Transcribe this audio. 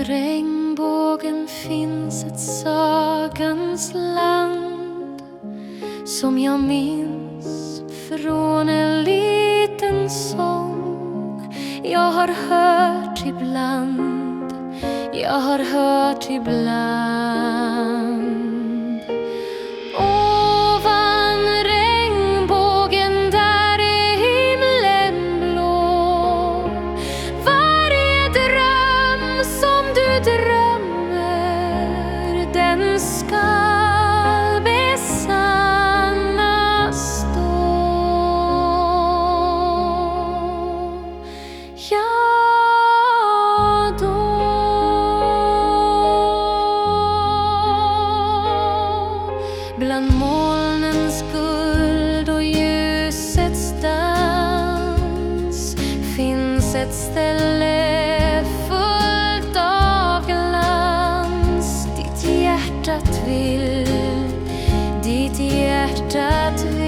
regnbågen finns ett sagans land som jag minns från en liten sång. Jag har hört ibland, jag har hört ibland. Ovan regnbågen där är himlen blå. Varje dröm som du drömmer, den skall besannas då. Ja, då. Bland molnens guld och ljusets dans finns ett ställe fullt av glans. Ditt hjärtat vill